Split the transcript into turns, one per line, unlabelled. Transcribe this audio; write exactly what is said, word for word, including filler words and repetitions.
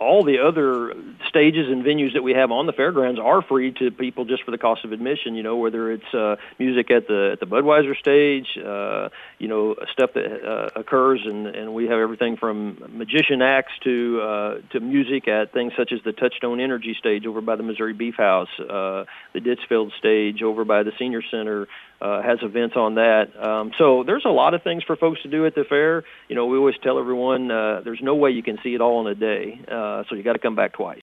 all the other stages and venues that we have on the fairgrounds are free to people just for the cost of admission. You know, whether it's uh, music at the at the Budweiser stage, uh, you know, stuff that uh, occurs, and, and we have everything from magician acts to uh, to music at things such as the Touchstone Energy stage over by the Missouri Beef House, uh, the Ditchfield stage over by the Senior Center. Uh, has events on that. Um, so there's a lot of things for folks to do at the fair. You know, we always tell everyone uh, there's no way you can see it all in a day, uh, so you got to come back twice.